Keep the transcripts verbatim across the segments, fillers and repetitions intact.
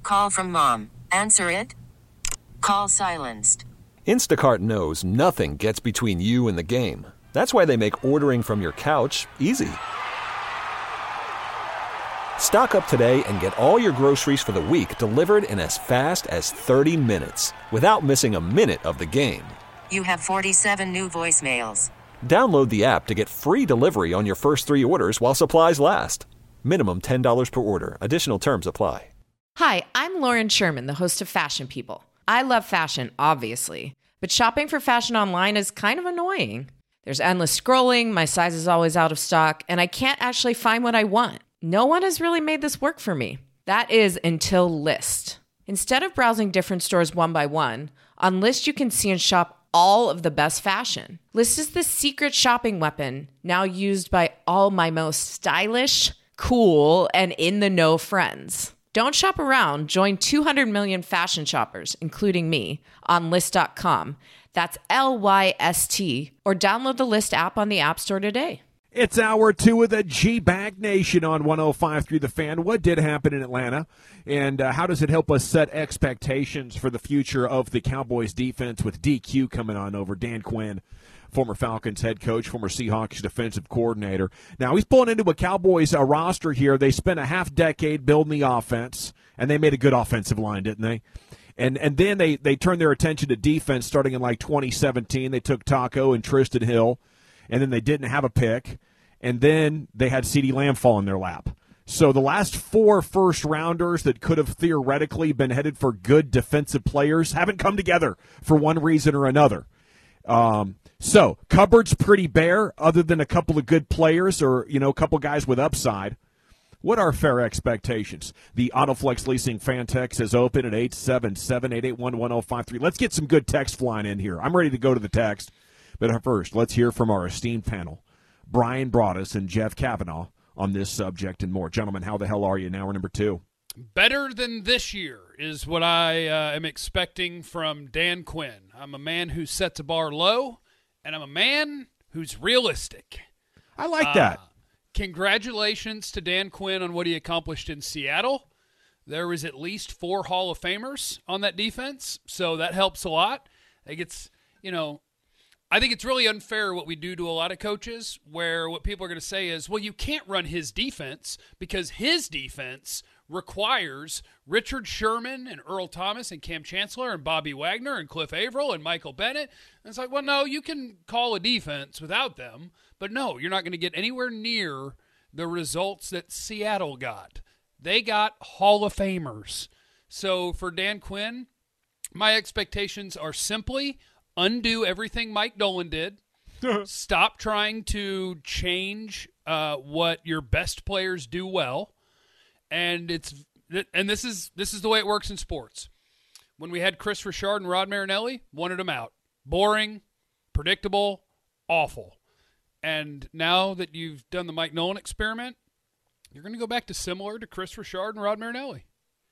Call from mom. Answer it. Call silenced. Instacart knows nothing gets between you and the game. That's why they make ordering from your couch easy. Stock up today and get all your groceries for the week delivered in as fast as thirty minutes without missing a minute of the game. You have forty-seven new voicemails. Download the app to get free delivery on your first three orders while supplies last. Minimum ten dollars per order. Additional terms apply. Hi, I'm Lauren Sherman, the host of Fashion People. I love fashion, obviously, but shopping for fashion online is kind of annoying. There's endless scrolling, my size is always out of stock, and I can't actually find what I want. No one has really made this work for me. That is until Lyst. Instead of browsing different stores one by one, on Lyst you can see and shop all of the best fashion. Lyst is the secret shopping weapon now used by all my most stylish, cool, and in-the-know friends. Don't shop around. Join two hundred million fashion shoppers, including me, on Lyst dot com. That's L Y S T. Or download the Lyst app on the App Store today. It's hour two of the G-Bag Nation on one oh five point three The Fan. What did happen in Atlanta, and uh, how does it help us set expectations for the future of the Cowboys defense with D Q coming on over? Dan Quinn, former Falcons head coach, former Seahawks defensive coordinator. Now, he's pulling into a Cowboys uh, roster here. They spent a half decade building the offense, and they made a good offensive line, didn't they? And and then they, they turned their attention to defense starting in like twenty seventeen. They took Taco and Tristan Hill, and then they didn't have a pick, and then they had CeeDee Lamb fall in their lap. So the last four first-rounders that could have theoretically been headed for good defensive players haven't come together for one reason or another. Um, so cupboard's pretty bare other than a couple of good players or, you know, a couple guys with upside. What are fair expectations? The Autoflex Leasing fan text is open at eight seven seven, eight eight one, one oh five three. Let's get some good text flying in here. I'm ready to go to the text. But first, let's hear from our esteemed panel, Brian Broaddus and Jeff Kavanaugh, on this subject and more. Gentlemen, how the hell are you? Now we're number two. Better than this year is what I uh, am expecting from Dan Quinn. I'm a man who sets a bar low, and I'm a man who's realistic. I like uh, that. Congratulations to Dan Quinn on what he accomplished in Seattle. There was at least four Hall of Famers on that defense, so that helps a lot. I think it's, you know, I think it's really unfair what we do to a lot of coaches, where what people are going to say is, well, you can't run his defense because his defense requires Richard Sherman and Earl Thomas and Cam Chancellor and Bobby Wagner and Cliff Averill and Michael Bennett. And it's like, well, no, you can call a defense without them, but no, you're not going to get anywhere near the results that Seattle got. They got Hall of Famers. So for Dan Quinn, my expectations are simply undo everything Mike Nolan did. Stop trying to change uh, what your best players do well. And it's and this is this is the way it works in sports. When we had Chris Richard and Rod Marinelli, wanted them out. Boring, predictable, awful. And now that you've done the Mike Nolan experiment, you're going to go back to similar to Chris Richard and Rod Marinelli.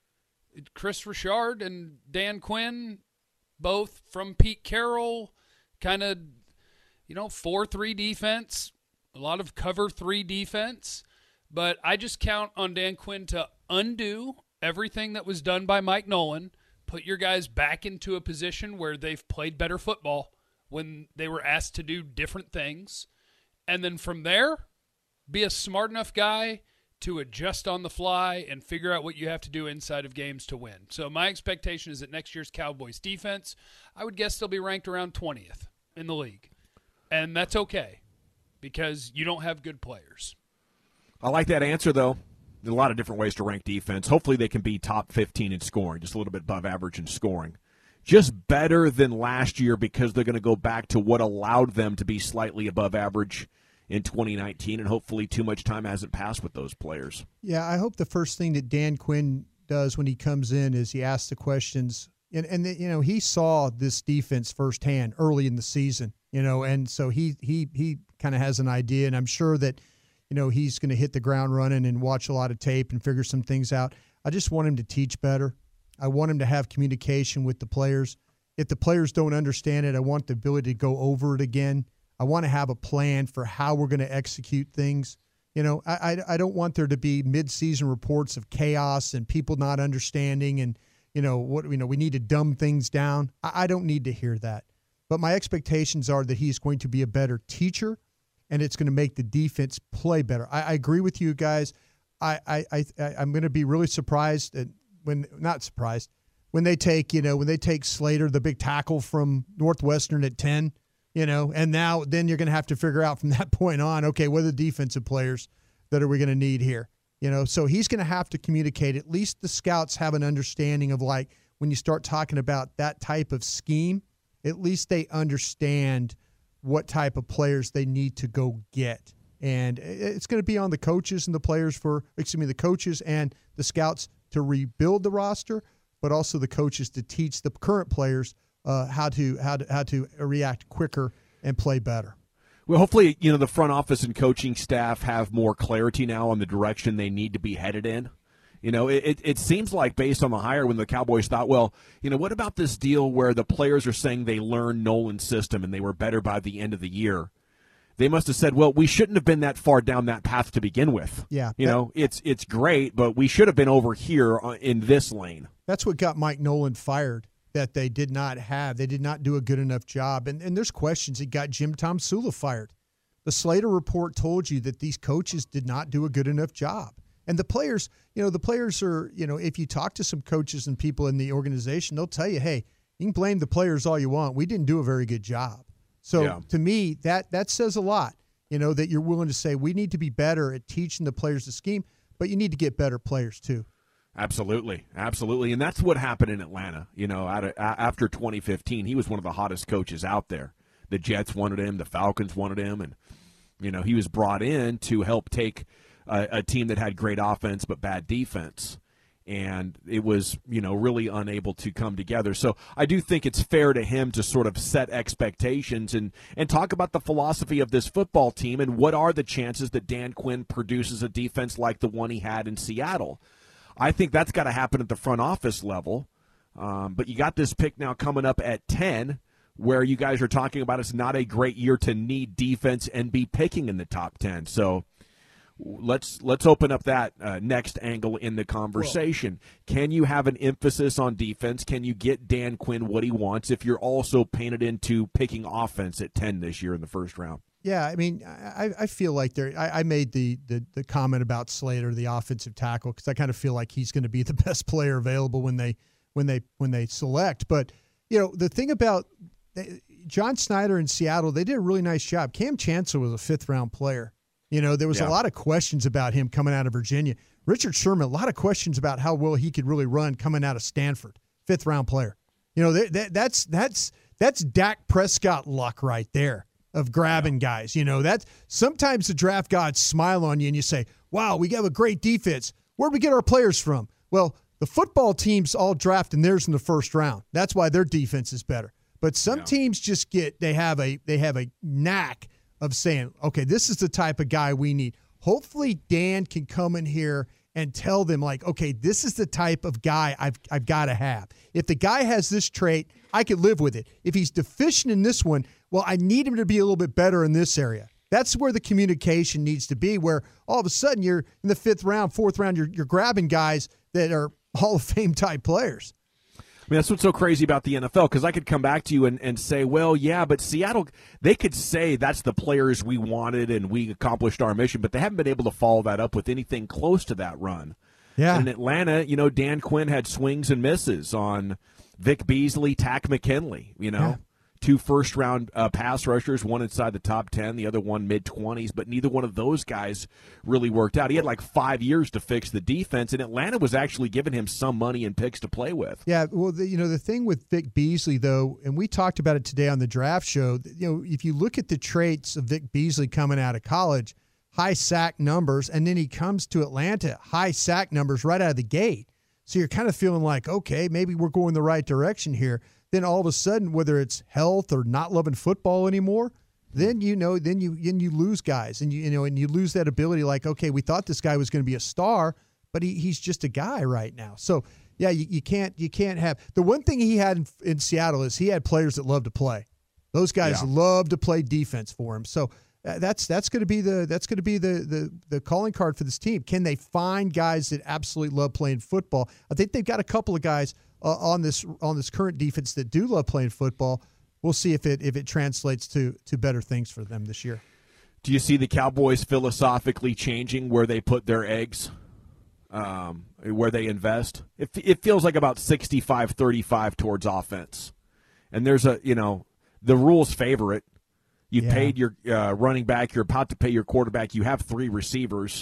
Chris Richard and Dan Quinn, both from Pete Carroll, kind of, you know, four three defense, a lot of cover three defense. But I just count on Dan Quinn to undo everything that was done by Mike Nolan, put your guys back into a position where they've played better football when they were asked to do different things. And then from there, be a smart enough guy to adjust on the fly and figure out what you have to do inside of games to win. So my expectation is that next year's Cowboys defense, I would guess they'll be ranked around twentieth in the league. And that's okay because you don't have good players. I like that answer, though. There's a lot of different ways to rank defense. Hopefully they can be top fifteen in scoring, just a little bit above average in scoring. Just better than last year because they're going to go back to what allowed them to be slightly above average in twenty nineteen, and hopefully too much time hasn't passed with those players. Yeah, I hope the first thing that Dan Quinn does when he comes in is he asks the questions. And, and you know, he saw this defense firsthand early in the season, you know, and so he he he kind of has an idea, and I'm sure that, you know, he's going to hit the ground running and watch a lot of tape and figure some things out. I just want him to teach better. I want him to have communication with the players. If the players don't understand it, I want the ability to go over it again. I want to have a plan for how we're going to execute things. You know, I, I, I don't want there to be mid-season reports of chaos and people not understanding and, you know, what you know we need to dumb things down. I, I don't need to hear that. But my expectations are that he's going to be a better teacher, and it's going to make the defense play better. I, I agree with you guys. I, I, I, I'm going to be really surprised at when not surprised when they take, you know, when they take Slater, the big tackle from Northwestern at ten, you know, and now then you're going to have to figure out from that point on, okay, what are the defensive players that are we going to need here? You know, so he's going to have to communicate. At least the scouts have an understanding of, like, when you start talking about that type of scheme, at least they understand what type of players they need to go get. And it's going to be on the coaches and the players for, excuse me, the coaches and the scouts to rebuild the roster, but also the coaches to teach the current players uh, how to how to how to react quicker and play better. Well, hopefully, you know, the front office and coaching staff have more clarity now on the direction they need to be headed in. You know, it, it, it seems like based on the hire when the Cowboys thought, well, you know, what about this deal where the players are saying they learned Nolan's system and they were better by the end of the year? They must have said, well, we shouldn't have been that far down that path to begin with. Yeah. You that, know, it's it's great, but we should have been over here in this lane. That's what got Mike Nolan fired, that they did not have. They did not do a good enough job. And, and there's questions. It got Jim Tomsula fired. The Slater report told you that these coaches did not do a good enough job. And the players, you know, the players are, you know, if you talk to some coaches and people in the organization, they'll tell you, hey, you can blame the players all you want. We didn't do a very good job. So yeah. to me, that that says a lot, you know, that you're willing to say we need to be better at teaching the players the scheme, but you need to get better players too. Absolutely. Absolutely. And that's what happened in Atlanta. You know, out of, after twenty fifteen, he was one of the hottest coaches out there. The Jets wanted him. The Falcons wanted him. And, you know, he was brought in to help take a, a team that had great offense but bad defense. And it was, you know, really unable to come together. So I do think it's fair to him to sort of set expectations and, and talk about the philosophy of this football team and what are the chances that Dan Quinn produces a defense like the one he had in Seattle. I think that's got to happen at the front office level. Um, but you got this pick now coming up at ten where you guys are talking about it's not a great year to need defense and be picking in the top ten. So Let's let's open up that uh, next angle in the conversation. Well, can you have an emphasis on defense? Can you get Dan Quinn what he wants if you're also painted into picking offense at ten this year in the first round? Yeah, I mean, I, I feel like there. I, I made the, the the comment about Slater, the offensive tackle, because I kind of feel like he's going to be the best player available when they when they when they select. But you know, the thing about John Schneider in Seattle, they did a really nice job. Cam Chancellor was a fifth round player. You know, there was yeah. a lot of questions about him coming out of Virginia. Richard Sherman, a lot of questions about how well he could really run coming out of Stanford, fifth round player. You know, that, that, that's that's that's Dak Prescott luck right there of grabbing yeah. guys. You know, that's sometimes the draft gods smile on you and you say, wow, we have a great defense. Where'd we get our players from? Well, the football teams all drafting theirs in the first round. That's why their defense is better. But some yeah. teams just get they have a they have a knack of saying, okay, this is the type of guy we need. Hopefully Dan can come in here and tell them, like, okay, this is the type of guy I've I've got to have. If the guy has this trait, I could live with it. If he's deficient in this one, well, I need him to be a little bit better in this area. That's where the communication needs to be, where all of a sudden you're in the fifth round, fourth round, you're, you're grabbing guys that are Hall of Fame type players. I mean, that's what's so crazy about the N F L, because I could come back to you and, and say, well, yeah, but Seattle, they could say that's the players we wanted and we accomplished our mission, but they haven't been able to follow that up with anything close to that run. Yeah. And in Atlanta, you know, Dan Quinn had swings and misses on Vic Beasley, Tack McKinley, you know. Yeah. Two first-round uh, pass rushers, one inside the top ten, the other one mid-twenties, but neither one of those guys really worked out. He had like five years to fix the defense, and Atlanta was actually giving him some money and picks to play with. Yeah, well, the, you know, the thing with Vic Beasley, though, and we talked about it today on the draft show, you know, if you look at the traits of Vic Beasley coming out of college, high sack numbers, and then he comes to Atlanta, high sack numbers right out of the gate. So you're kind of feeling like, okay, maybe we're going the right direction here. Then all of a sudden, whether it's health or not loving football anymore, then you know, then you then you lose guys, and you you know, and you lose that ability. Like, okay, we thought this guy was going to be a star, but he he's just a guy right now. So yeah, you, you can't you can't have the one thing he had in, in Seattle is he had players that love to play. Those guys yeah. love to play defense for him. So uh, that's that's going to be the that's going to be the, the the calling card for this team. Can they find guys that absolutely love playing football? I think they've got a couple of guys uh, on this on this current defense that do love playing football. We'll see if it if it translates to to better things for them this year. Do you see the Cowboys philosophically changing where they put their eggs, um, where they invest? It, it feels like about sixty-five thirty-five towards offense. And there's a, you know, the rules favor it. You Yeah. paid your uh, running back. You're about to pay your quarterback. You have three receivers.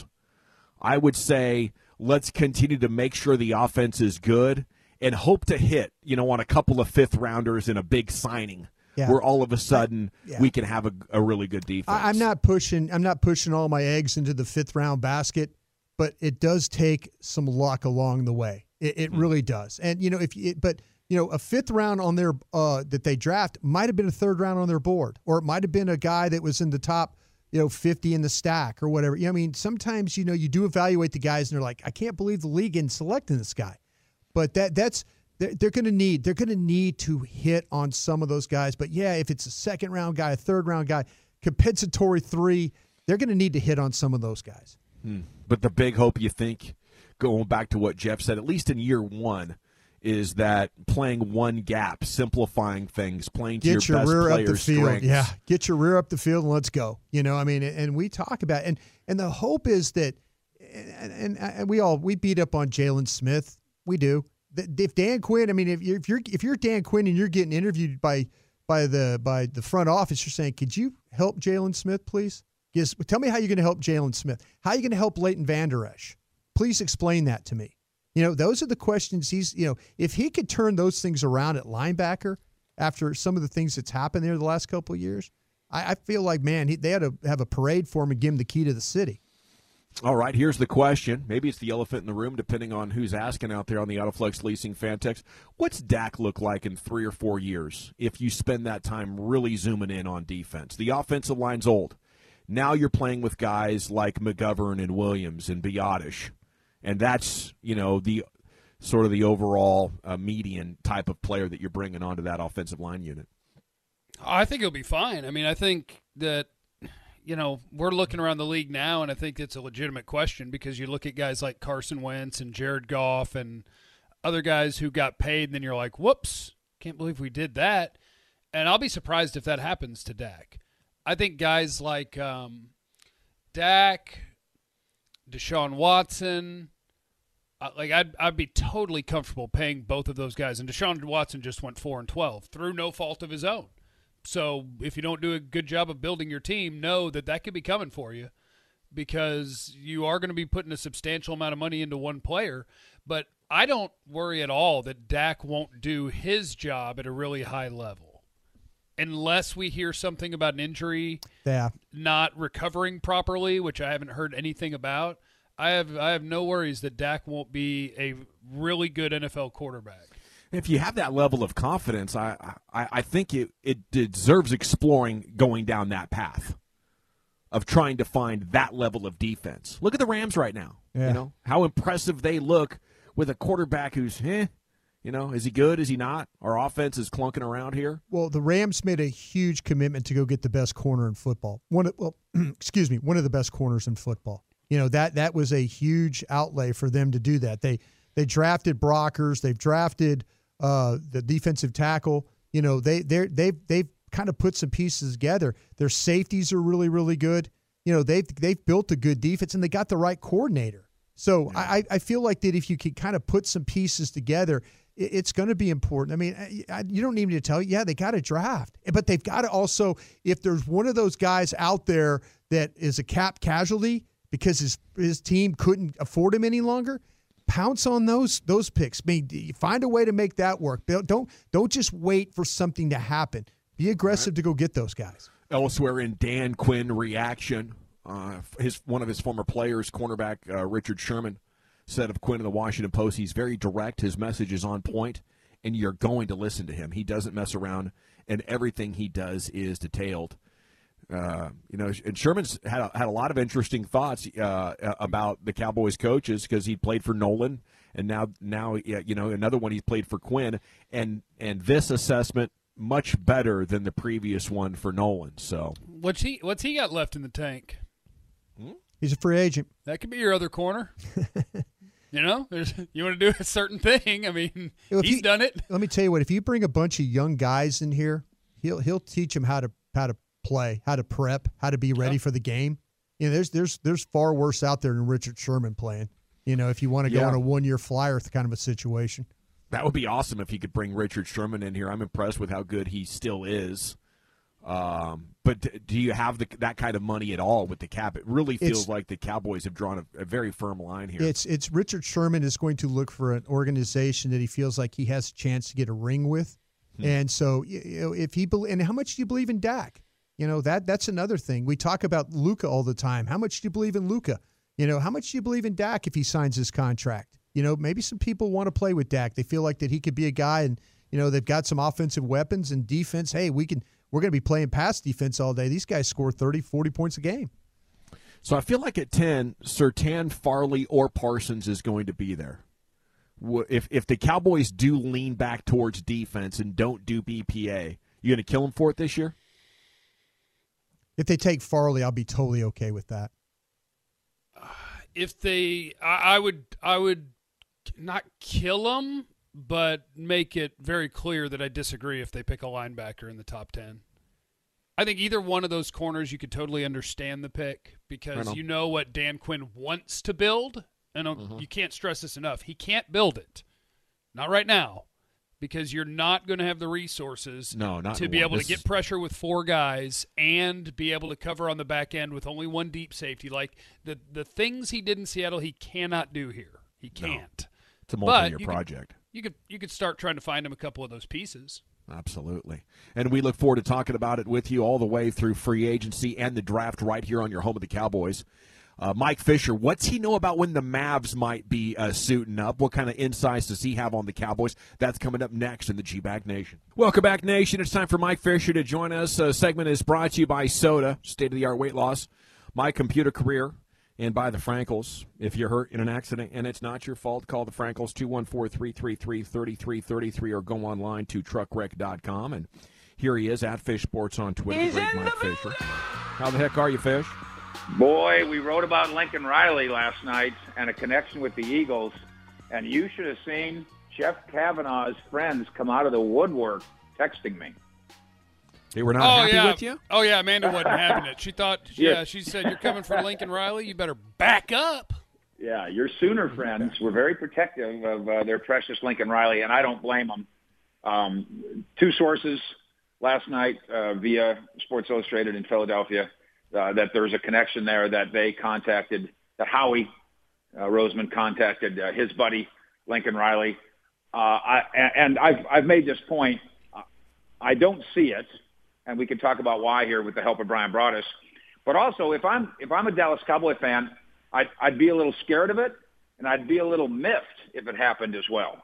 I would say let's continue to make sure the offense is good and hope to hit, you know, on a couple of fifth rounders in a big signing Yeah. where all of a sudden Yeah. we can have a, a really good defense. I, I'm not pushing. I'm not pushing all my eggs into the fifth round basket, but it does take some luck along the way. It, it really does. And you know, if you, but you know, a fifth round on their uh, that they draft might have been a third round on their board, or it might have been a guy that was in the top, you know, fifty in the stack or whatever. You know, I mean, sometimes you know you do evaluate the guys, and they're like, I can't believe the league in selecting this guy, but that that's. They're, they're going to need they're going to need to hit on some of those guys. But, yeah, if it's a second-round guy, a third-round guy, compensatory three, they're going to need to hit on some of those guys. Hmm. But the big hope, you think, going back to what Jeff said, at least in year one, is that playing one gap, simplifying things, playing to Get your, your best rear up the player's field. strengths. Yeah, get your rear up the field and let's go. You know, I mean, and we talk about and and the hope is that and, and, and we all we beat up on Jalen Smith. We do. If Dan Quinn, I mean, if you're if you're if you're Dan Quinn and you're getting interviewed by by the by the front office, you're saying, "Could you help Jalen Smith, please? Yes, tell me how you're going to help Jalen Smith. How are you going to help Leighton Vander Esch? Please explain that to me." You know, those are the questions he's. You know, if he could turn those things around at linebacker after some of the things that's happened there the last couple of years, I, I feel like man, he, they had to have a parade for him and give him the key to the city. All right, here's the question. Maybe it's the elephant in the room, depending on who's asking out there on the AutoFlex Leasing fan text. What's Dak look like in three or four years if you spend that time really zooming in on defense? The offensive line's old. Now you're playing with guys like McGovern and Williams and Biotish, and that's, you know, the sort of the overall uh, median type of player that you're bringing onto that offensive line unit. I think he'll be fine. I mean, I think that, you know, we're looking around the league now, and I think it's a legitimate question because you look at guys like Carson Wentz and Jared Goff and other guys who got paid, and then you're like, whoops, can't believe we did that. And I'll be surprised if that happens to Dak. I think guys like um, Dak, Deshaun Watson, uh, like I'd I'd be totally comfortable paying both of those guys. And Deshaun Watson just went four and twelve through no fault of his own. So if you don't do a good job of building your team, know that that could be coming for you because you are going to be putting a substantial amount of money into one player. But I don't worry at all that Dak won't do his job at a really high level unless we hear something about an injury Yeah. not recovering properly, which I haven't heard anything about. I have I have no worries that Dak won't be a really good N F L quarterback. If you have that level of confidence, I I, I think it, it deserves exploring going down that path of trying to find that level of defense. Look at the Rams right now. Yeah. You know how impressive they look with a quarterback who's, eh, you know, is he good? Is he not? Our offense is clunking around here. Well, the Rams made a huge commitment to go get the best corner in football. One, of, well, excuse me, one of the best corners in football. You know, that that was a huge outlay for them to do that. They they drafted Brockers. They've drafted uh, the defensive tackle. You know, they they they've they've kind of put some pieces together. Their safeties are really really good. You know, they've they've built a good defense and they got the right coordinator. So yeah. I I feel like that if you could kind of put some pieces together, it, it's going to be important. I mean, I, I, you don't need me to tell you. Yeah, they got to draft, but they've got to also, if there's one of those guys out there that is a cap casualty because his his team couldn't afford him any longer, pounce on those those picks. I mean, find a way to make that work. Don't don't just wait for something to happen. Be aggressive right. to go get those guys. Elsewhere in Dan Quinn reaction, uh, his one of his former players, cornerback uh, Richard Sherman, said of Quinn in the Washington Post, he's very direct. His message is on point, and you're going to listen to him. He doesn't mess around, and everything he does is detailed. Uh, you know, and Sherman's had a, had a lot of interesting thoughts uh, about the Cowboys coaches because he played for Nolan, and now now you know another one he's played for Quinn, and and this assessment much better than the previous one for Nolan. So What's he What's he got left in the tank? He's a free agent. That could be your other corner. You know, There's, you want to do a certain thing. I mean, If he's you- done it. Let me tell you what. If you bring a bunch of young guys in here, he'll he'll teach them how to how to play, how to prep, how to be ready Yep. for the game. You know, there's there's there's far worse out there than Richard Sherman playing. You know, if you want to go Yeah. on a one year flyer kind of a situation. that would be awesome if he could bring Richard Sherman in here. I'm impressed with how good he still is. Um, but d- do you have the, that kind of money at all with the cap? It really feels It's- like the Cowboys have drawn a, a very firm line here. It's it's Richard Sherman is going to look for an organization that he feels like he has a chance to get a ring with, and so you you know, if he bel and how much do you believe in Dak? You know that that's another thing. We talk about Luka all the time. How much do you believe in Luka? You know how much do you believe in Dak if he signs his contract? You know maybe some people want to play with Dak. They feel like that he could be a guy, and you know they've got some offensive weapons and defense. Hey, we can. We're going to be playing pass defense all day. These guys score thirty, forty points a game. So I feel like at ten, Surtain, Farley, or Parsons is going to be there. Wh- If if the Cowboys do lean back towards defense and don't do B P A, you going to kill them for it this year? If they take Farley, I'll be totally okay with that. If they, I, I would, I would not kill them, but make it very clear that I disagree if they pick a linebacker in the top ten. I think either one of those corners, you could totally understand the pick because Right on. you know what Dan Quinn wants to build, and Mm-hmm. you can't stress this enough. He can't build it, not right now, because you're not going to have the resources No, not to in be one. able to This get is- pressure with four guys and be able to cover on the back end with only one deep safety. Like the the things he did in Seattle, he cannot do here. He can't. It's a But multi-year you could- project. You could you could start trying to find him a couple of those pieces. Absolutely. And we look forward to talking about it with you all the way through free agency and the draft right here on your home of the Cowboys. Uh, Mike Fisher, what's he know about when the Mavs might be uh, suiting up? What kind of insights does he have on the Cowboys? That's coming up next in the G-Bag Nation. Welcome back, Nation. It's time for Mike Fisher to join us. Uh, segment is brought to you by Soda, state-of-the-art weight loss, My Computer Career, and by the Frankels. If you're hurt in an accident and it's not your fault, call the Frankels, two one four, three three three, three three three three, or go online to truck wreck dot com. And here he is, at Fish Sports on Twitter, the great Mike Fisher. How the heck are you, Fish? Boy, we wrote about Lincoln Riley last night and a connection with the Eagles, and you should have seen Jeff Kavanaugh's friends come out of the woodwork texting me. They were not oh happy yeah, with you? oh yeah. Amanda wasn't having it. She thought, yeah, Yeah. she said, "You're coming for Lincoln Riley. You better back up." Yeah, your Sooner friends were very protective of uh, their precious Lincoln Riley, and I don't blame them. Um, two sources last night uh, via Sports Illustrated in Philadelphia uh, that there's a connection there that they contacted, that Howie uh, Roseman contacted uh, his buddy Lincoln Riley. Uh, I, and I've, I've made this point. I don't see it, and we can talk about why here with the help of Brian Broaddus. But also, if I'm if I'm a Dallas Cowboy fan, I'd, I'd be a little scared of it, and I'd be a little miffed if it happened as well.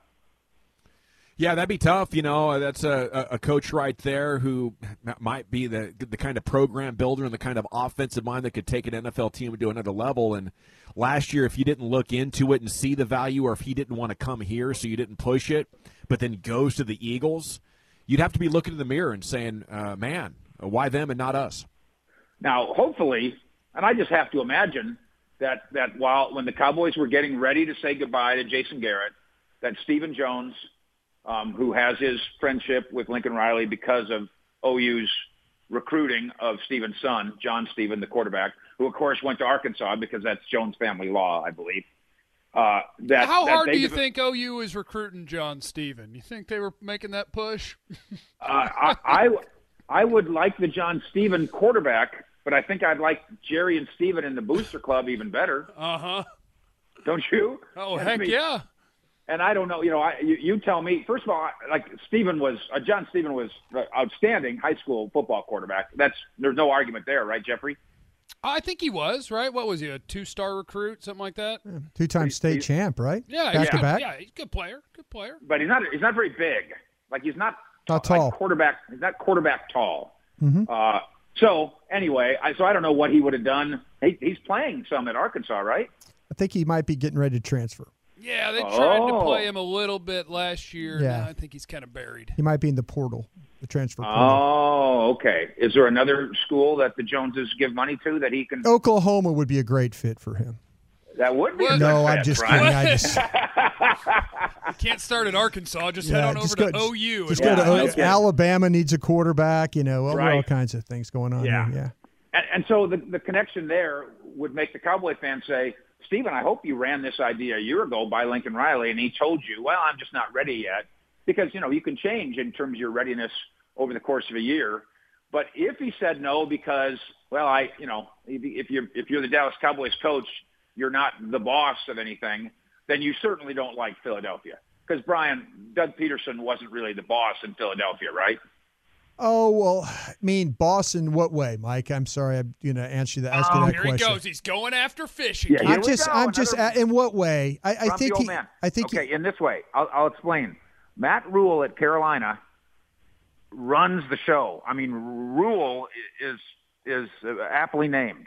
Yeah, that'd be tough. You know, that's a, a coach right there who might be the the kind of program builder and the kind of offensive mind that could take an N F L team to another level. And last year, if you didn't look into it and see the value, or if he didn't want to come here, so you didn't push it, but then goes to the Eagles, you'd have to be looking in the mirror and saying, uh, man, why them and not us? Now, hopefully, and I just have to imagine that, that while when the Cowboys were getting ready to say goodbye to Jason Garrett, that Stephen Jones, um, who has his friendship with Lincoln Riley because of O U's recruiting of Stephen's son, John Stephen, the quarterback, who, of course, went to Arkansas because that's Jones family law, I believe. Uh, that, How that hard they do you dev- think O U is recruiting John Stephen? You think they were making that push? Uh, I, I I would like the John Stephen quarterback, but I think I'd like Jerry and Stephen in the Booster Club even better. Uh huh. Don't you? Oh I heck mean, yeah. And I don't know, you know, I, you, you tell me. First of all, I- like Stephen was, uh, John Stephen was uh, outstanding high school football quarterback. That's there's no argument there, right, Jeffrey? I think he was right. What was he? A two-star recruit, something like that? Two-time state he's- champ, right? Yeah, back he's to good, back. yeah, he's a good player. Good player. But he's not he's not very big. Like he's not Not like tall. quarterback. He's not quarterback tall. Mhm. Uh, so anyway, I, so I don't know what he would have done. He, he's playing some at Arkansas, right? I think he might be getting ready to transfer. Yeah, they tried to Oh. play him a little bit last year. Yeah. Now I think he's kind of buried. He might be in the portal. the transfer portal. Oh, okay. Is there another school that the Joneses give money to that he can? Oklahoma would be a great fit for him. That would be. A no, good I'm fit, just Brian. kidding. I just You can't start at Arkansas. Just yeah, head on over just to go, O U. Just Yeah, go to O U. okay. Alabama needs a quarterback. You know, well, there are all Right. kinds of things going on. Yeah. There. Yeah. And, and so the, the connection there would make the Cowboy fan say, Stephen, I hope you ran this idea a year ago by Lincoln Riley, and he told you, well, I'm just not ready yet. Because, you know, you can change in terms of your readiness over the course of a year. But if he said no because, well, I, you know, if you're, if you're the Dallas Cowboys coach, you're not the boss of anything, then you certainly don't like Philadelphia. Because, Brian, Doug Peterson wasn't really the boss in Philadelphia, right? Oh, well, I mean, boss in what way, Mike? I'm sorry, I'm going to answer that, ask Oh, you that here question. he goes. He's going after fish Yeah, again. here I'm we just, go, I'm just, another- a- in what way? I, I Grumpy think old he, man. I think okay, he, in this way, I'll, I'll explain. Matt Rule at Carolina runs the show. I mean, Rule is is aptly named.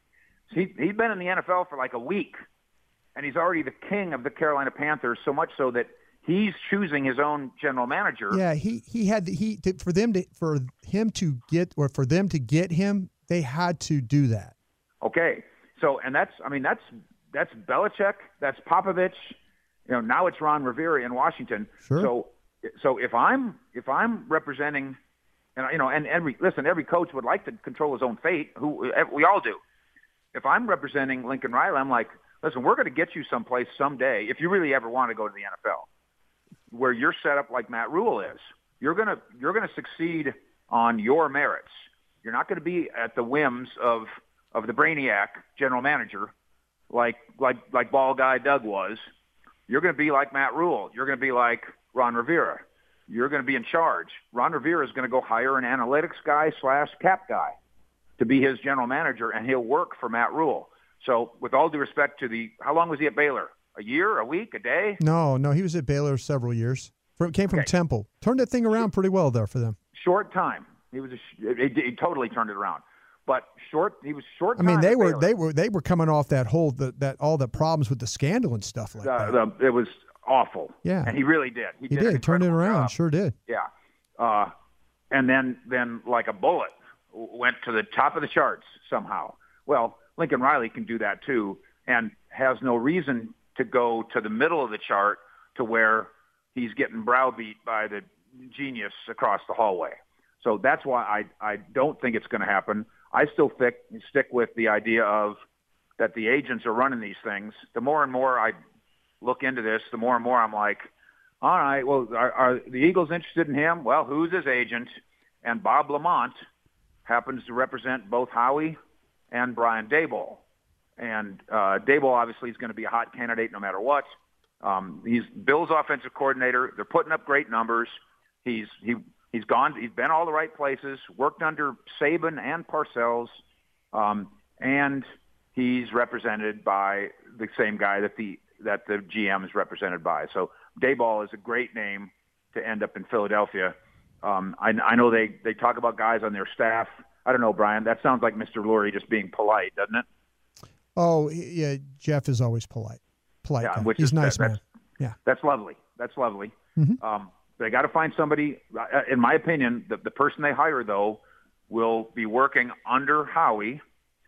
He he's been in the N F L for like a week, and he's already the king of the Carolina Panthers. So much so that he's choosing his own general manager. yeah, he, he had, the, he, to, for them to, for him to get, or for them to get him, they had to do that. Okay, so and that's I mean that's that's Belichick, that's Popovich. You know, now it's Ron Rivera in Washington. Sure. So so if I'm if I'm representing, and you know, and every listen, every coach would like to control his own fate. Who we all do. If I'm representing Lincoln Riley, I'm like, listen, we're going to get you someplace someday if you really ever want to go to the N F L, where you're set up like Matt Rule is. You're gonna you're gonna succeed on your merits. You're not going to be at the whims of of the brainiac general manager, like like like ball guy Doug was. You're going to be like Matt Rule. You're going to be like Ron Rivera. You're going to be in charge. Ron Rivera is going to go hire an analytics guy slash cap guy to be his general manager, and he'll work for Matt Rule. So with all due respect to the, how long was he at Baylor? A year, a week, a day? No, no, he was at Baylor several years. From, came from Okay. Temple. Turned that thing around pretty well there for them. Short time. He was a, he, he totally turned it around. But short, he was short I time mean, they at were Baylor. they were they were coming off that whole the, that all the problems with the scandal and stuff like that. the, the, it was awful. Yeah. And he really did. He, he did, an did turned it incredible around, job. sure did. Yeah. Uh, and then, then like a bullet, w- went to the top of the charts somehow. Well, Lincoln Riley can do that too, and has no reason to go to the middle of the chart to where he's getting browbeat by the genius across the hallway. So that's why I, I don't think it's going to happen. I still stick, stick with the idea of that the agents are running these things. The more and more I look into this, the more and more I'm like, all right, well, are, are the Eagles interested in him? Well, who's his agent? And Bob Lamont happens to represent both Howie and Brian Daboll. And uh, Daboll obviously is going to be a hot candidate no matter what. Um, he's Bill's offensive coordinator. They're putting up great numbers. He's he he's gone. He's been all the right places. Worked under Saban and Parcells, um, and he's represented by the same guy that the that the G M is represented by. So Daboll is a great name to end up in Philadelphia. Um, I, I know they, they talk about guys on their staff. I don't know, Brian. That sounds like Mister Lurie just being polite, doesn't it? Oh, yeah, Jeff is always polite. Polite Yeah, guy. which He's is a nice that, man. Yeah. That's lovely. That's lovely. Mhm. Um, they got to find somebody. uh, In my opinion, the, the person they hire though will be working under Howie,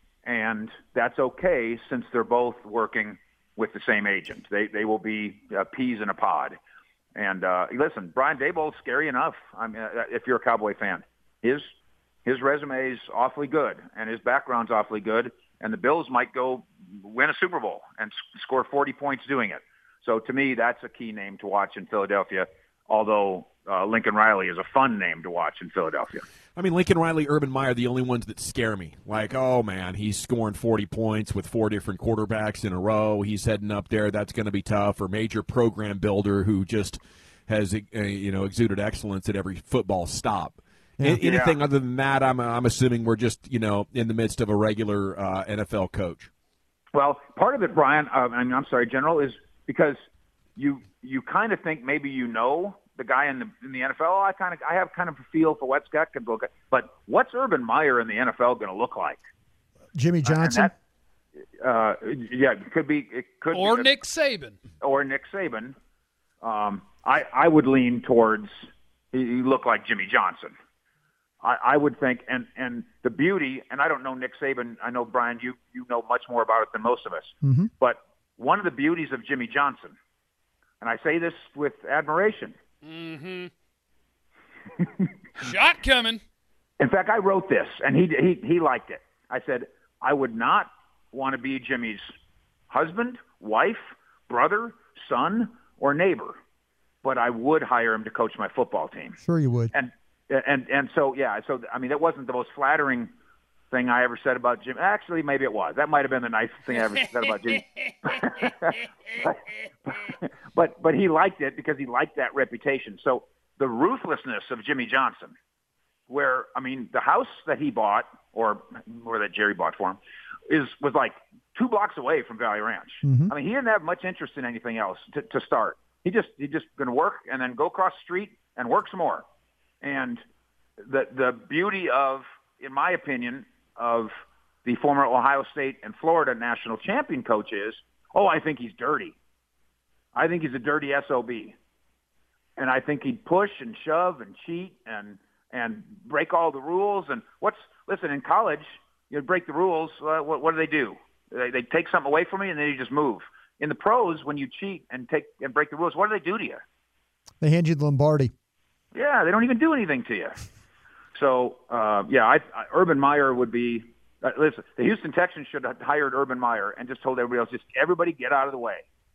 and that's okay since they're both working with the same agent. They they will be uh, peas in a pod. And uh, listen, Brian Daboll's scary enough. I mean, uh, if you're a Cowboy fan, his his resume is awfully good, and his background's awfully good. And the Bills might go win a Super Bowl and s- score forty points doing it. So to me, that's a key name to watch in Philadelphia. Although uh, Lincoln Riley is a fun name to watch in Philadelphia. I mean, Lincoln Riley, Urban Meyer, the only ones that scare me. Like, oh, man, he's scoring forty points with four different quarterbacks in a row. He's heading up there. That's going to be tough. Or major program builder who just has, uh, you know, exuded excellence at every football stop. Yeah. A- anything Yeah. other than that, I'm, I'm assuming we're just, you know, in the midst of a regular uh, N F L coach. Well, part of it, Brian, uh, I mean, I'm sorry, General, is because you you kind of think maybe you know the guy in the in the N F L. I kind of I have kind of a feel for what's got to look at, but what's Urban Meyer in the N F L going to look like? Jimmy And Johnson. that, uh, yeah, it could be it could Or be, Nick Saban. or Nick Saban. Um, I I would lean towards he, he looked like Jimmy Johnson. I, I would think, and, and the beauty, and I don't know Nick Saban. I know, Brian, you, you know much more about it than most of us. Mm-hmm. But one of the beauties of Jimmy Johnson, and I say this with admiration. Mm-hmm. Shot coming. In fact, I wrote this, and he, he, he liked it. I said, I would not want to be Jimmy's husband, wife, brother, son, or neighbor, but I would hire him to coach my football team. Sure you would. And and and so, yeah, so, I mean, that wasn't the most flattering thing I ever said about Jimmy. Actually, maybe it was. That might have been the nicest thing I ever said about Jimmy. but, but, but he liked it because he liked that reputation. So the ruthlessness of Jimmy Johnson, where, I mean, the house that he bought, or or that Jerry bought for him, is was like two blocks away from Valley Ranch. Mm-hmm. I mean, he didn't have much interest in anything else to, to start. He just he just going to work and then go across the street and work some more. And the the beauty of, in my opinion, of the former Ohio State and Florida national champion coach is, oh, I think he's dirty. I think he's a dirty S O B. And I think he'd push and shove and cheat and and break all the rules. And what's listen, in college, you break the rules. Uh, what, what do they do? They, they take something away from you, and then you just move. In the pros, when you cheat and take and break the rules, what do they do to you? They hand you the Lombardi. Yeah, they don't even do anything to you. So, uh, yeah, I, I, Urban Meyer would be uh, – listen, the Houston Texans should have hired Urban Meyer and just told everybody else, just everybody get out of the way.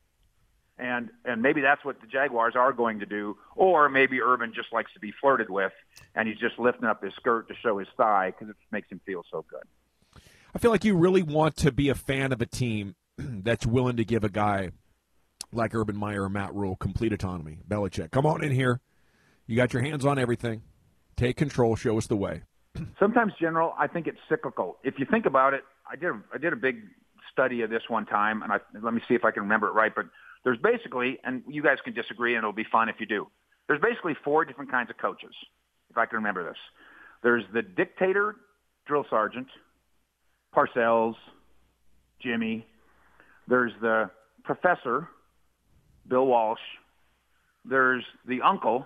And and maybe that's what the Jaguars are going to do. Or maybe Urban just likes to be flirted with, and he's just lifting up his skirt to show his thigh because it makes him feel so good. I feel like you really want to be a fan of a team that's willing to give a guy like Urban Meyer or Matt Rule complete autonomy. Belichick, come on in here. You got your hands on everything. Take control. Show us the way. Sometimes, General, I think it's cyclical. If you think about it, I did a, I did a big study of this one time, and I, let me see if I can remember it right. But there's basically, and you guys can disagree, and it'll be fun if you do. There's basically four different kinds of coaches, if I can remember this. There's the dictator drill sergeant, Parcells, Jimmy. There's the professor, Bill Walsh. There's the uncle.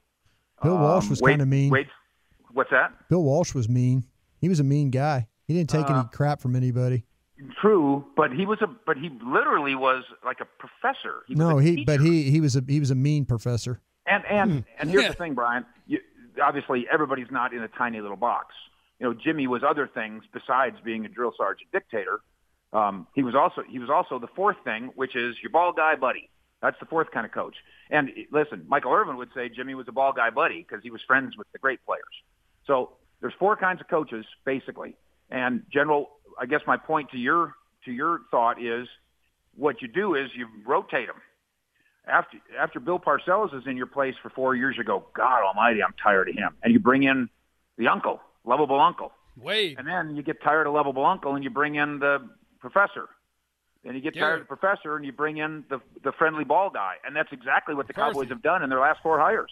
Bill Walsh was um, Wade, kind of mean. Wade, what's that? Bill Walsh was mean. He was a mean guy. He didn't take uh, any crap from anybody. True, but he was a but he literally was like a professor. He no, was a he teacher. but he he was a he was a mean professor. And and Hmm. and here's Yeah. the thing, Brian. You, obviously, everybody's not in a tiny little box. You know, Jimmy was other things besides being a drill sergeant dictator. Um, he was also he was also the fourth thing, which is your ball guy buddy. That's the fourth kind of coach. And listen, Michael Irvin would say Jimmy was a ball guy buddy because he was friends with the great players. So there's four kinds of coaches basically. And General, I guess my point to your to your thought is, what you do is you rotate them. After after Bill Parcells is in your place for four years, you go, God Almighty, I'm tired of him, and you bring in the uncle, lovable uncle. Wade. And then you get tired of lovable uncle, and you bring in the professor. Then you get tired Garrett. of the professor, and you bring in the the friendly ball guy. And that's exactly what the Perfect. Cowboys have done in their last four hires.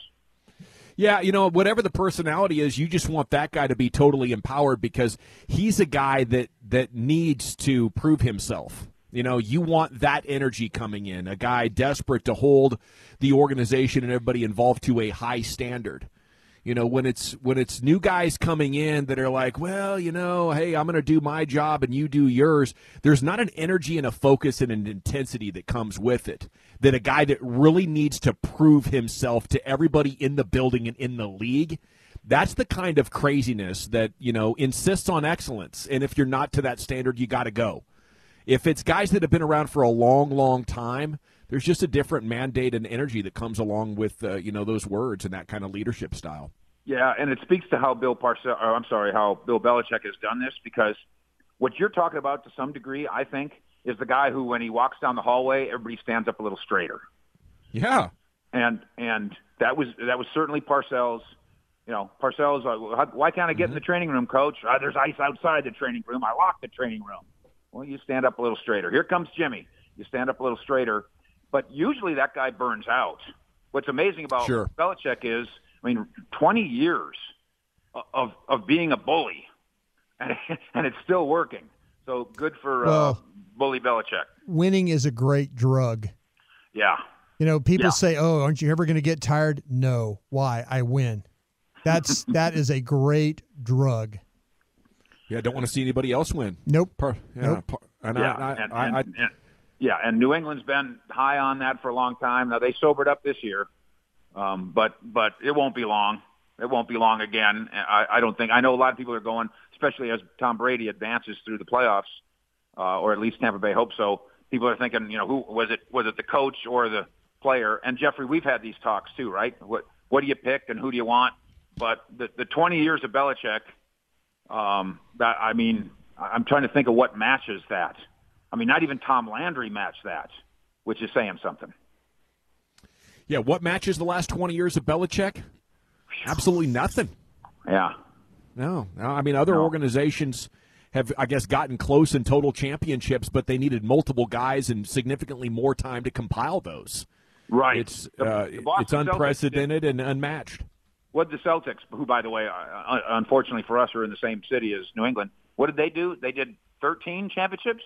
Yeah, you know, whatever the personality is, you just want that guy to be totally empowered because he's a guy that, that needs to prove himself. You know, you want that energy coming in, a guy desperate to hold the organization and everybody involved to a high standard. You know, when it's when it's new guys coming in that are like, well, you know, hey, I'm going to do my job and you do yours, there's not an energy and a focus and an intensity that comes with it. That a guy that really needs to prove himself to everybody in the building and in the league, that's the kind of craziness that, you know, insists on excellence. And if you're not to that standard, you got to go. If it's guys that have been around for a long, long time, there's just a different mandate and energy that comes along with, uh, you know, those words and that kind of leadership style. Yeah, and it speaks to how Bill Parcells, or I'm sorry, how Bill Belichick has done this, because what you're talking about to some degree, I think, is the guy who, when he walks down the hallway, everybody stands up a little straighter. Yeah, and and that was that was certainly Parcells. You know, Parcells. Uh, why can't I get mm-hmm. in the training room, Coach? Uh, there's ice outside the training room. I locked the training room. Well, you stand up a little straighter. Here comes Jimmy. You stand up a little straighter. But usually that guy burns out. What's amazing about sure. Belichick is, I mean, twenty years of of being a bully, and and it's still working. So good for well, uh, bully Belichick. Winning is a great drug. Yeah, You know, people Yeah. say, "Oh, aren't you ever going to get tired?" No. Why? I win. That's that is a great drug. Yeah, I don't want to see anybody else win. Nope. Per, yeah, Nope. per, and Yeah, I, I, and, I, and, I, and, yeah, and New England's been high on that for a long time. Now they sobered up this year, um, but but it won't be long. It won't be long again. I, I don't think. I know a lot of people are going, especially as Tom Brady advances through the playoffs, uh, or at least Tampa Bay hopes so. People are thinking, you know, who was it? Was it the coach or the player? And Jeffrey, we've had these talks too, right? What what do you pick and who do you want? But the the twenty years of Belichick, um, that I mean, I'm trying to think of what matches that. I mean, not even Tom Landry matched that, which is saying something. yeah, what matches the last twenty years of Belichick? Absolutely nothing. Yeah. No, no. I mean, other No. organizations have, I guess, gotten close in total championships, but they needed multiple guys and significantly more time to compile those. Right. It's The- uh, the Boston it's Celtics unprecedented and unmatched. What did the Celtics, who, by the way, uh, unfortunately for us, are in the same city as New England, what did they do? They did thirteen championships?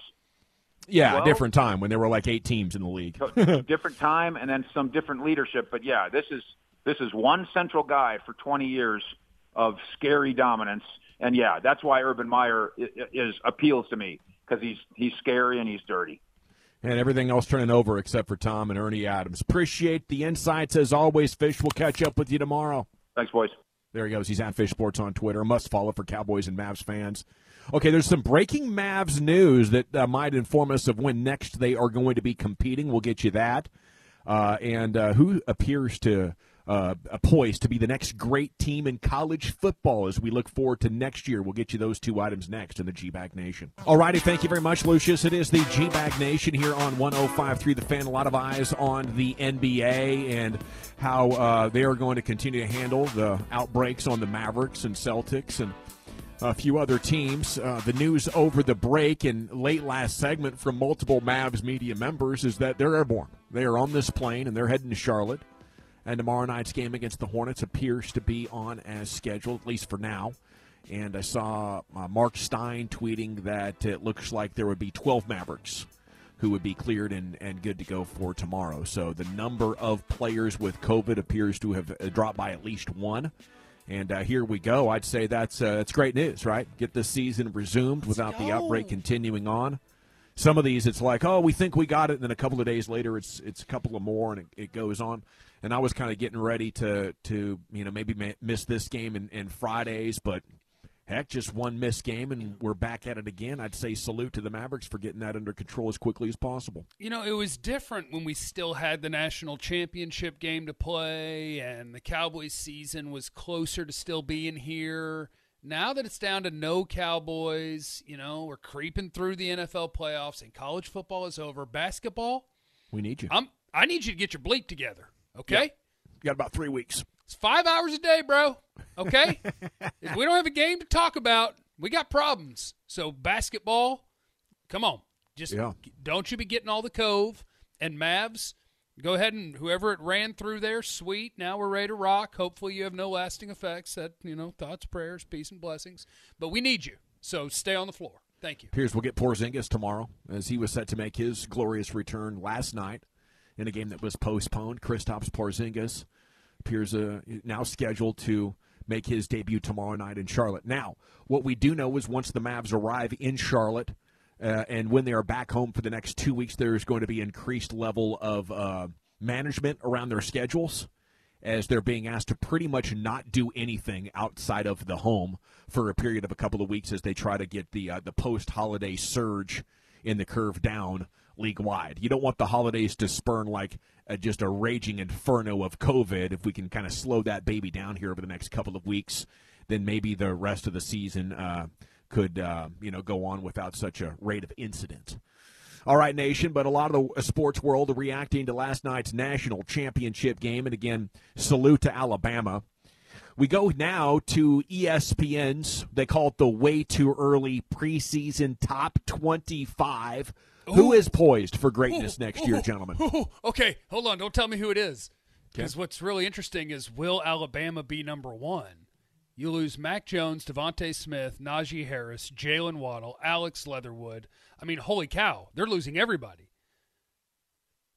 Yeah, Well- different time when there were like eight teams in the league. So, different time and then some different leadership. But, yeah, this is this is one central guy for twenty years of scary dominance. And, yeah, that's why Urban Meyer is, is appeals to me, because he's, he's scary and he's dirty. And everything else turning over except for Tom and Ernie Adams. Appreciate the insights as always, Fish. We'll catch up with you tomorrow. Thanks, boys. There he goes. He's at Fish Sports on Twitter. A must follow for Cowboys and Mavs fans. Okay, there's some breaking Mavs news that uh, might inform us of when next they are going to be competing. We'll get you that. Uh, and uh, who appears to uh, poised to be the next great team in college football as we look forward to next year. We'll get you those two items next in the G-Bag Nation. All righty, thank you very much, Lucius. It is the G-Bag Nation here on one oh five point three The Fan. A lot of eyes on the N B A and how uh, they are going to continue to handle the outbreaks on the Mavericks and Celtics and a few other teams. Uh, the news over the break and late last segment from multiple Mavs media members is that they're airborne. They are on this plane and they're heading to Charlotte. And tomorrow night's game against the Hornets appears to be on as scheduled, at least for now. And I saw uh, Mark Stein tweeting that it looks like there would be twelve Mavericks who would be cleared and, and good to go for tomorrow. So the number of players with COVID appears to have uh, dropped by at least one. And uh, here we go. I'd say that's uh, that's great news, right? Get this season resumed without the outbreak continuing on. Some of these, it's like, oh, we think we got it, and then a couple of days later, it's it's a couple of more, and it, it goes on. And I was kind of getting ready to to you know maybe ma- miss this game in, in Fridays, but heck, just one missed game, and we're back at it again. I'd say salute to the Mavericks for getting that under control as quickly as possible. You know, it was different when we still had the national championship game to play, and the Cowboys season was closer to still being here. Now that it's down to no Cowboys, you know, we're creeping through the N F L playoffs, and college football is over. Basketball, We need you. I'm, I need you to get your bleep together, okay? You got about three weeks. It's five hours a day, bro, okay? If we don't have a game to talk about, we got problems. So basketball, come on. Just Yeah. don't you be getting all the cove. And Mavs, go ahead and whoever it ran through there, sweet. Now we're ready to rock. Hopefully you have no lasting effects. That, you know, thoughts, prayers, peace, and blessings. But we need you. So stay on the floor. Thank you. Appears we'll get Porzingis tomorrow, as he was set to make his glorious return last night in a game that was postponed. Kristaps Porzingis appears uh, now scheduled to make his debut tomorrow night in Charlotte. Now, what we do know is once the Mavs arrive in Charlotte uh, and when they are back home for the next two weeks, there's going to be increased level of uh, management around their schedules, as they're being asked to pretty much not do anything outside of the home for a period of a couple of weeks as they try to get the uh, the post-holiday surge in the curve down league-wide. You don't want the holidays to spurn like uh, just a raging inferno of COVID. If we can kind of slow that baby down here over the next couple of weeks, then maybe the rest of the season uh, could uh, you know go on without such a rate of incident. All right, Nation, but a lot of the sports world are reacting to last night's national championship game. And again, salute to Alabama. We go now to E S P N's, they call it the way too early preseason top twenty-five. Ooh. Who is poised for greatness Ooh, next ooh, year, gentlemen? ooh. Okay, hold on. Don't tell me who it is. Because Okay. what's really interesting is, will Alabama be number one? You lose Mac Jones, Devontae Smith, Najee Harris, Jalen Waddle, Alex Leatherwood. I mean, holy cow, they're losing everybody.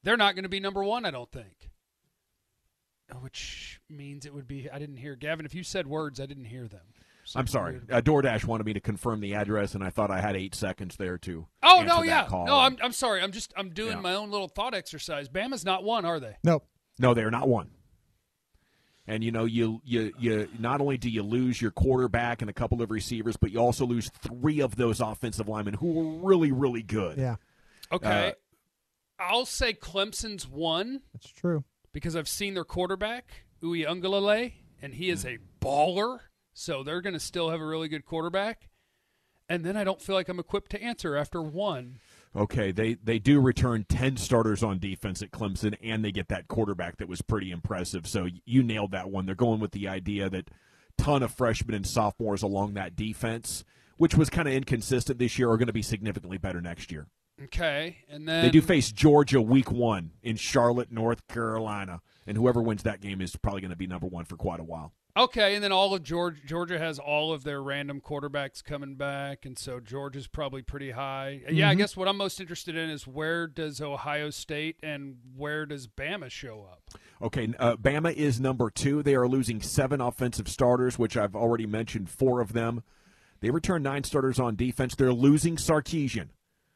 they're not going to be number one, I don't think. Which means it would be – I didn't hear – Gavin, if you said words, I didn't hear them. So I'm sorry. Uh, DoorDash wanted me to confirm the address, and I thought I had eight seconds there to Oh, answer no, that yeah. call. No, I'm I'm sorry. I'm just – I'm doing Yeah. my own little thought exercise. Bama's not one, are they? No. No, they're not one. And, you know, you, you you not only do you lose your quarterback and a couple of receivers, but you also lose three of those offensive linemen who were really, really good. Yeah, Okay. Uh, I'll say Clemson's one that's true. because I've seen their quarterback, Uiagalelei, and he is a baller. So they're going to still have a really good quarterback. And then I don't feel like I'm equipped to answer after one. Okay, they, they do return ten starters on defense at Clemson, and they get that quarterback that was pretty impressive. So you nailed that one. They're going with the idea that ton of freshmen and sophomores along that defense, which was kind of inconsistent this year, are going to be significantly better next year. Okay. And then They do face Georgia week one in Charlotte, North Carolina, and whoever wins that game is probably going to be number one for quite a while. Okay, and then all of Georgia, Georgia has all of their random quarterbacks coming back, and so Georgia's probably pretty high. Yeah, I guess what I'm most interested in is where does Ohio State and where does Bama show up? Okay, uh, Bama is number two. They are losing seven offensive starters, which I've already mentioned four of them. They return nine starters on defense. They're losing Sarkisian.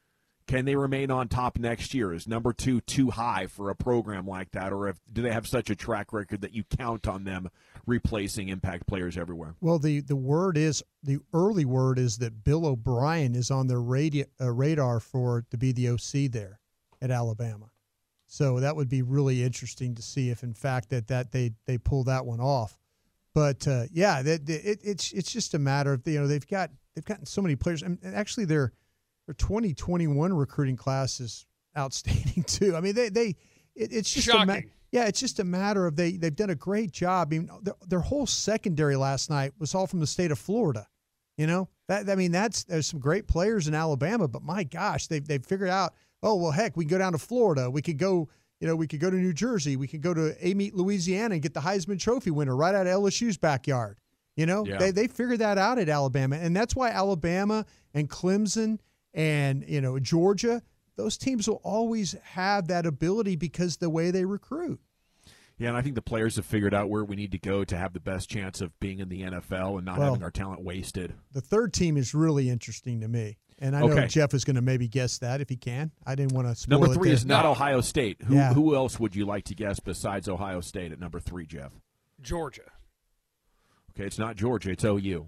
Can they remain on top next year? Is number two too high for a program like that, or if, do they have such a track record that you count on them replacing impact players everywhere? Well, the, the word is the early word is that Bill O'Brien is on their radi- uh, radar for to be the O C there at Alabama. So that would be really interesting to see if, in fact, that, that they they pull that one off. But uh, yeah, that, it, it's it's just a matter of you know they've got they've gotten so many players, and actually their their twenty twenty-one recruiting class is outstanding too. I mean they they it, it's just Shocking. a ma- yeah it's just a matter of they they've done a great job. I mean their, their whole secondary last night was all from the state of Florida. You know that I mean that's there's some great players in Alabama, but my gosh they've they've figured out. Oh well, heck, we can go down to Florida. We could go. You know, we could go to New Jersey. We could go to Amite, Louisiana, and get the Heisman Trophy winner right out of L S U's backyard. You know, Yeah. they they figured that out at Alabama, and that's why Alabama and Clemson and you know Georgia, those teams will always have that ability because the way they recruit. Yeah, and I think the players have figured out where we need to go to have the best chance of being in the N F L and not Well, having our talent wasted. The third team is really interesting to me, and I know Okay. Jeff is going to maybe guess that if he can. I didn't want to spoil Number it three there. is not No. Ohio State. Who Yeah. who else would you like to guess besides Ohio State at number three, Jeff? Georgia. Okay, it's not Georgia. It's O U.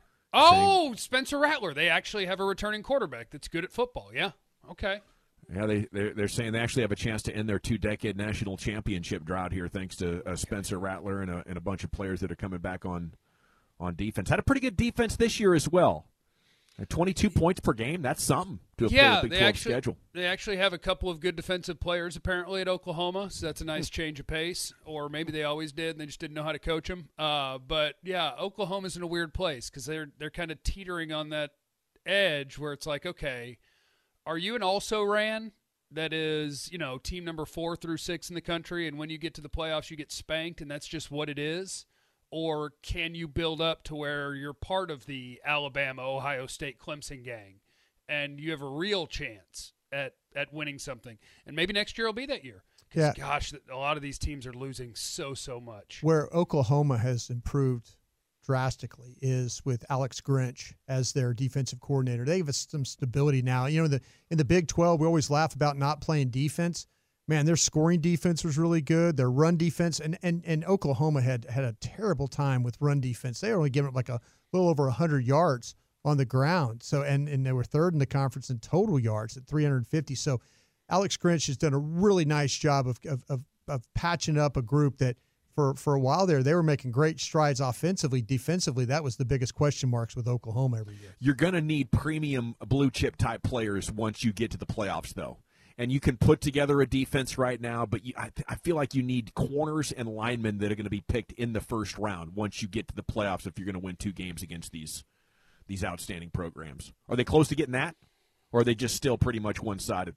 Oh, Spencer Rattler. They actually have a returning quarterback that's good at football. Yeah. Okay. Yeah, they they're, they're saying they actually have a chance to end their two-decade national championship drought here, thanks to uh, Spencer Rattler and a, and a bunch of players that are coming back on on defense. Had a pretty good defense this year as well. Uh, twenty-two points per game. That's something to a Yeah, Big they twelve actually schedule. they actually have a couple of good defensive players apparently at Oklahoma, so that's a nice change of pace. Or maybe they always did, and they just didn't know how to coach them. Uh, but yeah, Oklahoma's in a weird place because they're they're kind of teetering on that edge where it's like, okay, are you an also ran that is you know team number four through six in the country, and when you get to the playoffs you get spanked, and that's just what it is? Or can you build up to where you're part of the Alabama, Ohio State, Clemson gang, and you have a real chance at, at winning something? And maybe next year will be that year. 'Cause, Yeah. gosh, a lot of these teams are losing so, so much. Where Oklahoma has improved drastically is with Alex Grinch as their defensive coordinator. They have some stability now. You know, the in the Big twelve, we always laugh about not playing defense. Man, their scoring defense was really good. Their run defense, and and, and Oklahoma had, had a terrible time with run defense. They were only giving up like a little over one hundred yards on the ground. So and, and they were third in the conference in total yards at three hundred fifty. So Alex Grinch has done a really nice job of of, of, of patching up a group that for, for a while there, they were making great strides offensively. Defensively, that was the biggest question marks with Oklahoma every year. You're going to need premium blue chip type players once you get to the playoffs, though. And you can put together a defense right now, but you, I, I feel like you need corners and linemen that are going to be picked in the first round once you get to the playoffs if you're going to win two games against these these outstanding programs. Are they close to getting that, or are they just still pretty much one-sided?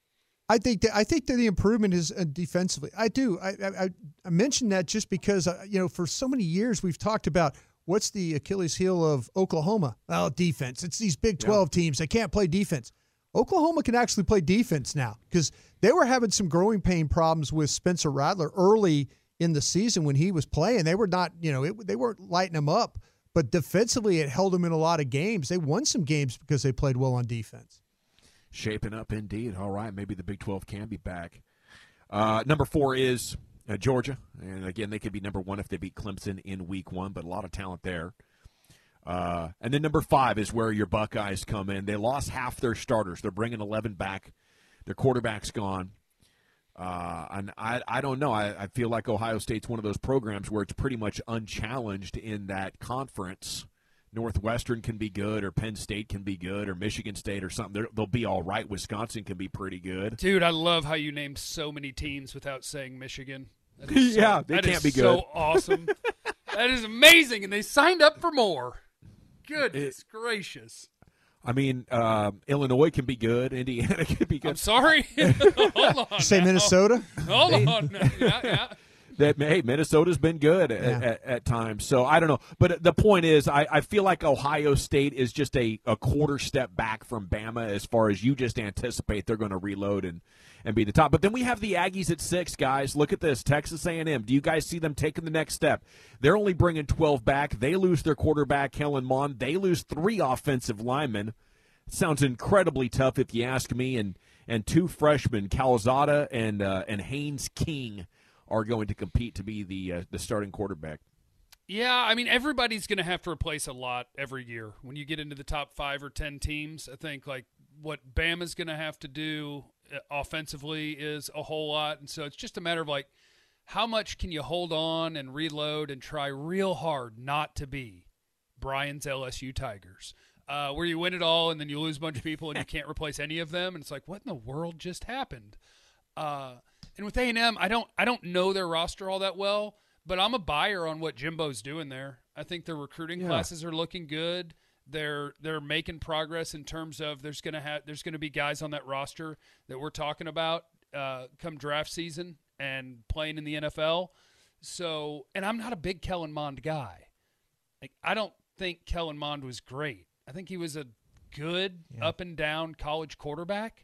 I think that I think that the improvement is uh, defensively. I do. I, I I mentioned that just because uh, you know for so many years we've talked about what's the Achilles heel of Oklahoma? Well, defense. It's these Big twelve teams. They can't play defense. Oklahoma can actually play defense now because they were having some growing pain problems with Spencer Rattler early in the season when he was playing. They were not, you know, it, they weren't lighting him up, but defensively it held them in a lot of games. They won some games because they played well on defense. Shaping up indeed. All right, maybe the Big twelve can be back. Uh, number four is uh, Georgia, and again, they could be number one if they beat Clemson in week one, but a lot of talent there. Uh, and then number five is where your Buckeyes come in. They lost half their starters. They're bringing eleven back. Their quarterback's gone. Uh, and I, I don't know. I, I feel like Ohio State's one of those programs where it's pretty much unchallenged in that conference. Northwestern can be good, or Penn State can be good, or Michigan State or something. They're, they'll be all right. Wisconsin can be pretty good. Dude, I love how you named so many teams without saying Michigan. That is so, yeah, they that can't is be good. so awesome. That is amazing, and they signed up for more. Goodness it, gracious. I mean, uh, Illinois can be good. Indiana can be good. I'm sorry. Hold on. Say now. Minnesota? Hold on. Now. Yeah, yeah. That hey, Minnesota's been good at, yeah. at, at times. So I don't know. But the point is, I, I feel like Ohio State is just a, a quarter step back from Bama as far as you just anticipate they're going to reload and, and be the top. But then we have the Aggies at six, guys. Look at this. Texas A and M. Do you guys see them taking the next step? They're only bringing twelve back. They lose their quarterback, Kellen Mond. They lose three offensive linemen. It sounds incredibly tough if you ask me. And, and two freshmen, Calzada and, uh, and Haynes King, are going to compete to be the uh, the starting quarterback. Yeah, I mean, everybody's going to have to replace a lot every year. When you get into the top five or ten teams, I think like what Bama's going to have to do offensively is a whole lot. And so it's just a matter of like how much can you hold on and reload and try real hard not to be Brian's L S U Tigers, uh, where you win it all and then you lose a bunch of people and you can't replace any of them. And it's like, what in the world just happened? Uh And with A and M, I don't I don't know their roster all that well, but I'm a buyer on what Jimbo's doing there. I think their recruiting yeah. classes are looking good. They're they're making progress in terms of there's gonna have there's gonna be guys on that roster that we're talking about uh, come draft season and playing in the N F L. So, and I'm not a big Kellen Mond guy. Like I don't think Kellen Mond was great. I think he was a good yeah. up and down college quarterback.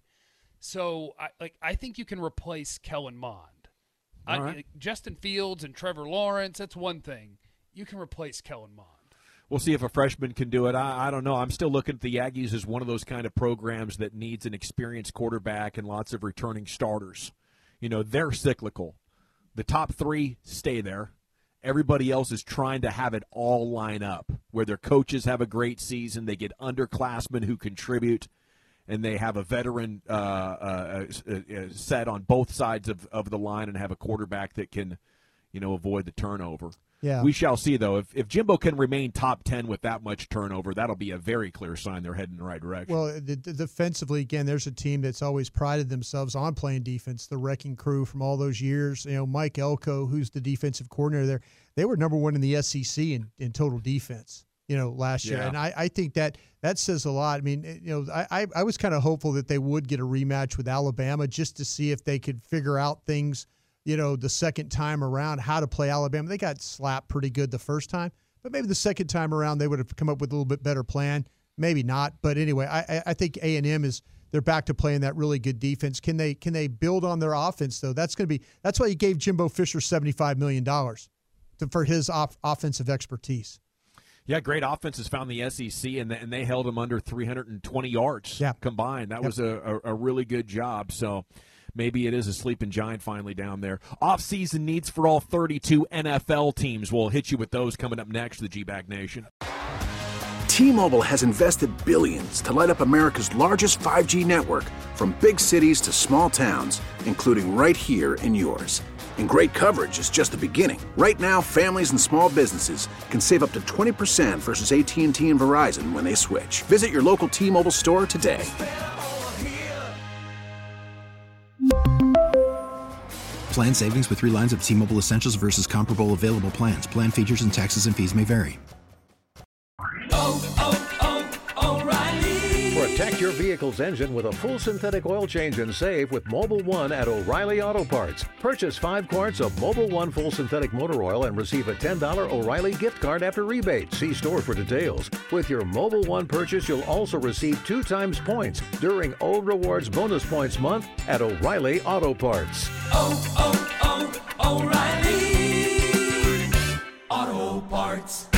So, I like. I think you can replace Kellen Mond. I, right. Justin Fields and Trevor Lawrence, that's one thing. You can replace Kellen Mond. We'll see if a freshman can do it. I, I don't know. I'm still looking at the Aggies as one of those kind of programs that needs an experienced quarterback and lots of returning starters. You know, they're cyclical. The top three stay there. Everybody else is trying to have it all line up, where their coaches have a great season. They get underclassmen who contribute. And they have a veteran uh, uh, uh, set on both sides of, of the line and have a quarterback that can, you know, avoid the turnover. Yeah. We shall see, though. If, if Jimbo can remain top ten with that much turnover, that'll be a very clear sign they're heading in the right direction. Well, the, the defensively, again, there's a team that's always prided themselves on playing defense, the Wrecking Crew from all those years. You know, Mike Elko, who's the defensive coordinator there, they were number one in the S E C in, in total defense. You know, last year. Yeah. And I, I think that that says a lot. I mean, you know, I, I was kind of hopeful that they would get a rematch with Alabama just to see if they could figure out things, you know, the second time around, how to play Alabama. They got slapped pretty good the first time, but maybe the second time around they would have come up with a little bit better plan. Maybe not. But anyway, I, I think A and M is they're back to playing that really good defense. Can they can they build on their offense, though? That's going to be that's why you gave Jimbo Fisher seventy-five million dollars to, for his off, offensive expertise. Yeah, great offenses found the S E C, and, and they held them under three hundred twenty yards yeah. combined. That yep. was a, a, a really good job. So maybe it is a sleeping giant finally down there. Off-season needs for all thirty-two N F L teams. We'll hit you with those coming up next, the G-Bag Nation. T-Mobile has invested billions to light up America's largest five G network, from big cities to small towns, including right here in yours. And great coverage is just the beginning. Right now, families and small businesses can save up to twenty percent versus A T and T and Verizon when they switch. Visit your local T-Mobile store today. Plan savings with three lines of T-Mobile Essentials versus comparable available plans. Plan features and taxes and fees may vary. Oh, oh, oh, O'Reilly. We're at Protect your vehicle's engine with a full synthetic oil change and save with Mobil one at O'Reilly Auto Parts. Purchase five quarts of Mobil one full synthetic motor oil and receive a ten dollars O'Reilly gift card after rebate. See store for details. With your Mobil one purchase, you'll also receive two times points during O Rewards Bonus Points Month at O'Reilly Auto Parts. Oh, oh, oh, O'Reilly Auto Parts.